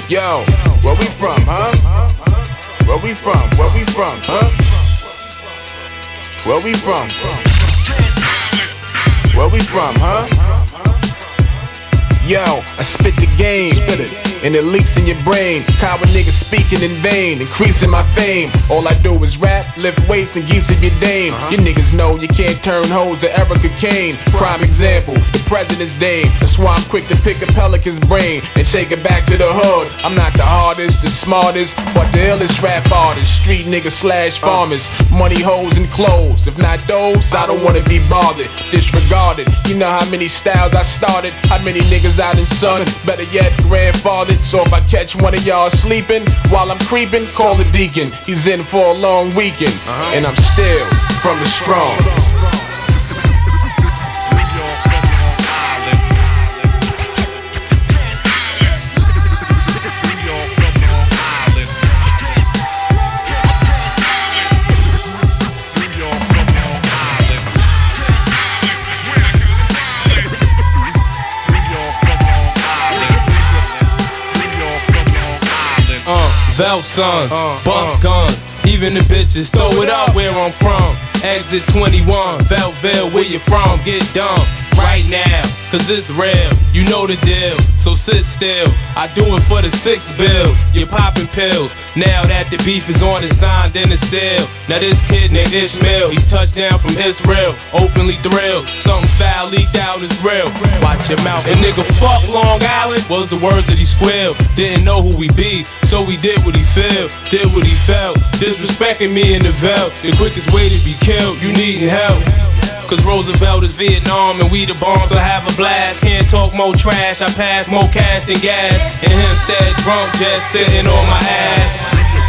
Yo, where we from, huh? Where we from, huh? Where we from? Where we from, huh? Yo, I spit the game, and it leaks in your brain. Coward niggas speaking in vain, increasing my fame. All I do is rap, lift weights, and geese of your dame. You niggas know you can't turn hoes to Erica Kane. Prime example, the president's dame. That's why I'm quick to pick a pelican's brain and take it back to the hood. I'm not the hardest, the smartest, but the illest rap artist. Street niggas slash farmers, money, hoes, and clothes. If not those, I don't wanna be bothered, disregarded. You know how many styles I started, how many niggas out in sun, better yet grandfathered. So if I catch one of y'all sleeping while I'm creeping, call the deacon, he's in for a long weekend. And I'm still from the strong. Vel sons, bust guns, even the bitches throw it up where I'm from. Exit 21, Veltville, where you from? Get dumb right now, cause it's real, you know the deal. So sit still, I do it for the 6 bills. You're popping pills, now that the beef is on, it's signed in the seal. Now this kid named Ishmael, he touched down from Israel, openly thrilled. Something foul leaked out is real. Watch your mouth. And nigga, fuck Long Island was the words that he squealed. Didn't know who we be, so he did what he feel, did what he felt. Disrespecting me in the Vel, the quickest way to be killed, you needin' help. Cause Roosevelt is Vietnam and we the bombs, I have a blast. Can't talk more trash, I pass more cash than gas. And him said drunk, just sitting on my ass.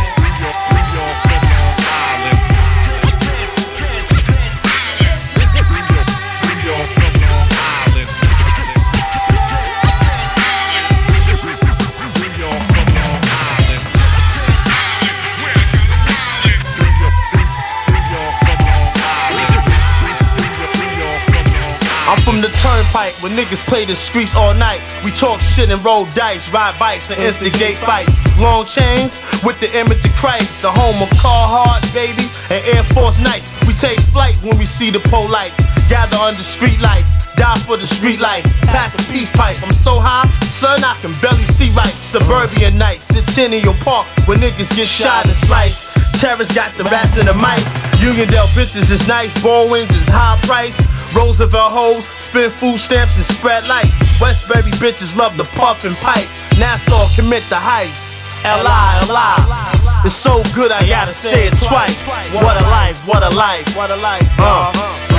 I'm from the turnpike where niggas play the streets all night. We talk shit and roll dice, ride bikes and instigate fights. Long chains with the image of Christ, the home of Carhartt, baby, and Air Force Nights. We take flight when we see the pole lights, gather under street lights, die for the street life, pass the peace pipe. I'm so high, son, I can barely see right. Suburban nights, Centennial Park, where niggas get shot and sliced. Terrorists got the rats and the mice. Uniondale bitches is nice, Baldwins is high price. Roosevelt hoes spin food stamps and spread lights. Westbury bitches love the puff and pipe. Nassau commit the heist. L.I. It's so good I gotta say it twice. What a life, what a life, what a life.